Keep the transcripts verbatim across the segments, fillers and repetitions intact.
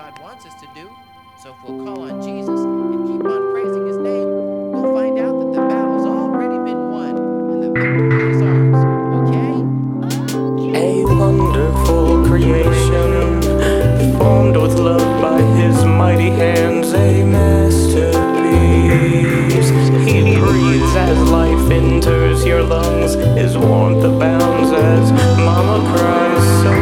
God wants us to do. So if we'll call on Jesus and keep on praising his name, we'll find out that the battle's already been won and the victory is ours. Okay? A wonderful creation, formed with love by his mighty hands, a masterpiece. He breathes as life enters your lungs, his warmth abounds as mama cries, so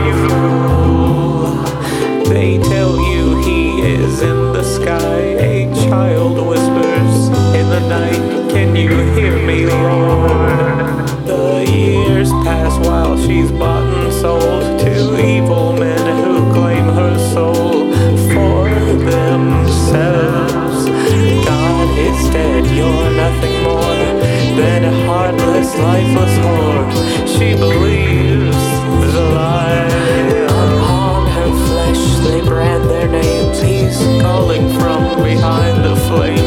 beautiful. They tell you he is in the sky, a child whispers in the night, can you hear me, Lord? The years pass while she's bought and sold to evil men who claim her soul for themselves. God is dead, you're nothing more than a heartless, lifeless whore. She believes the lie. Upon her flesh they brand their names. He's calling from behind the flames.